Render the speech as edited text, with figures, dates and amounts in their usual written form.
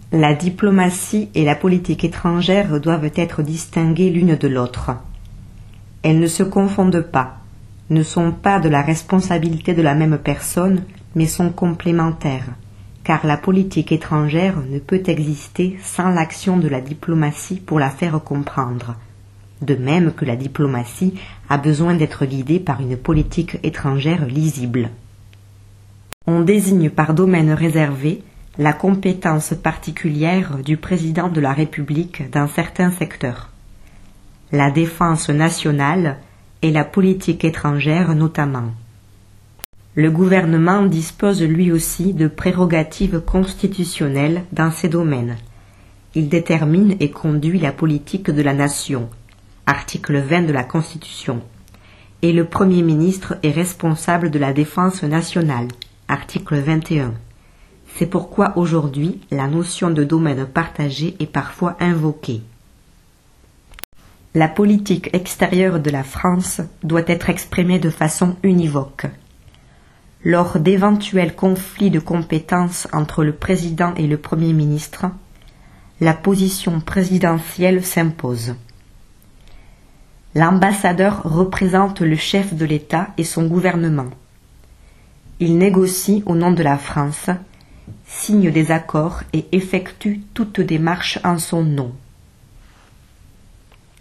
La diplomatie et la politique étrangère doivent être distinguées l'une de l'autre. Elles ne se confondent pas, ne sont pas de la responsabilité de la même personne, mais sont complémentaires, car la politique étrangère ne peut exister sans l'action de la diplomatie pour la faire comprendre, de même que la diplomatie a besoin d'être guidée par une politique étrangère lisible. On désigne par domaine réservé la compétence particulière du président de la République dans certains secteurs, la défense nationale et la politique étrangère notamment. Le gouvernement dispose lui aussi de prérogatives constitutionnelles dans ces domaines. Il détermine et conduit la politique de la nation, article 20 de la Constitution, et le Premier ministre est responsable de la défense nationale, article 21. C'est pourquoi aujourd'hui la notion de domaine partagé est parfois invoquée. La politique extérieure de la France doit être exprimée de façon univoque. Lors d'éventuels conflits de compétences entre le président et le Premier ministre, la position présidentielle s'impose. L'ambassadeur représente le chef de l'État et son gouvernement. Il négocie au nom de la France, signe des accords et effectue toute démarche en son nom.